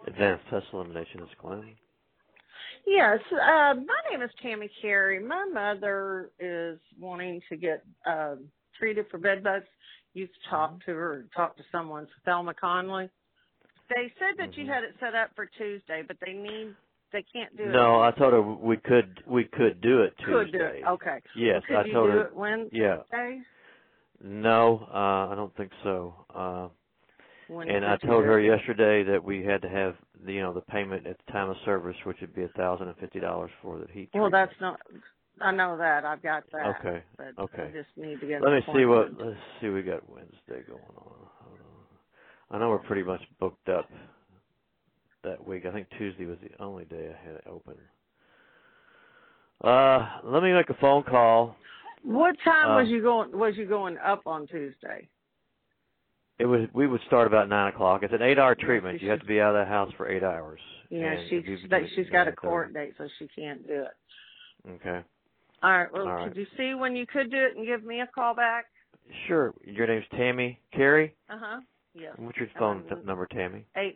Advanced Pest Elimination is Glenn. Yes, my name is Tammy Carey. My mother is wanting to get treated for bed bugs. You've talked to her, talked to someone, Thelma Conley. They said that you had it set up for Tuesday, but they can't do it. No, I told her we could do it Tuesday. Could do it. Okay. Yes, well, I told her. Do it Wednesday? Yeah. No, I don't think so. And I told her yesterday that we had to have the payment at the time of service, which would be $1,050 for the heat treatment. Well, that's not. I know that. I've got that. Okay. But okay. I just need to get. Let's see what we got Wednesday going on. I know we're pretty much booked up that week. I think Tuesday was the only day I had it open. Let me make a phone call. What time was you going up on Tuesday? We would start about 9 o'clock. It's an 8-hour treatment. You have to be out of the house for 8 hours. Yeah, she's got a court date, so she can't do it. Okay. All right. Well, could you see when you could do it and give me a call back? Sure. Your name's Tammy Carey? Yes. What's your phone number, Tammy?